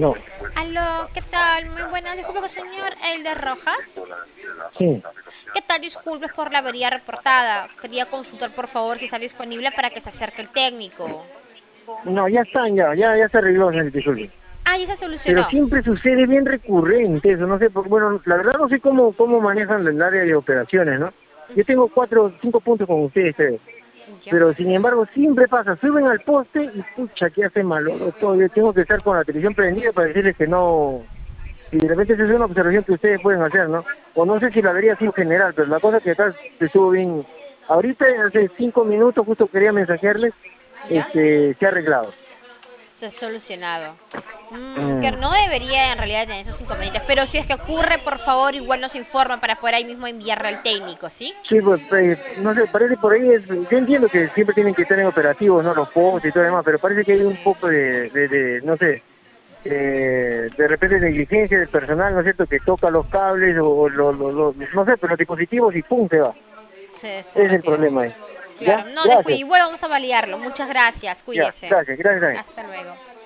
No, Aló, ¿qué tal? Muy buenas. Disculpe, con el señor Elder Rojas. sí. ¿Qué tal? Disculpe por la avería reportada. Quería consultar, por favor, si está disponible para que se acerque el técnico. No, ya están, ya se arregló, señor Tizuli. Ah, ya se Pero solucionó. siempre sucede bien recurrente eso, no sé, bueno, la verdad no sé cómo manejan el área de operaciones, ¿no? Yo tengo Ujú. 4 o 5 puntos con ustedes, creo. Ya. Pero sin embargo siempre pasa, suben al poste y pucha, que hace mal, todo. Yo tengo que estar con la televisión prendida para decirles que no, y de repente esa es una observación que ustedes pueden hacer, ¿no? O no sé si la vería así en general, pero la cosa que acá estuvo bien. Ahorita, hace 5 minutos, justo quería mensajearles, ¿Ya? se ha arreglado. Se ha solucionado. Que Mm. no debería en realidad tener esos inconvenientes, pero si es que ocurre, por favor, igual nos informa para poder ahí mismo enviarle al técnico, ¿sí? Sí, pues, no sé, parece por ahí, yo entiendo que siempre tienen que estar en operativos, ¿no? Los postes y todo lo demás, pero parece que hay un Sí. poco no sé, de repente negligencia del personal, ¿no es cierto?, que toca los cables no sé, pero los dispositivos y ¡pum!, se va. Se Ese es el retira. problema ahí. ¿Ya? Claro, no descuide. Gracias. Igual vamos a validarlo. Muchas gracias. Ya, Cuídese. gracias. Hasta luego.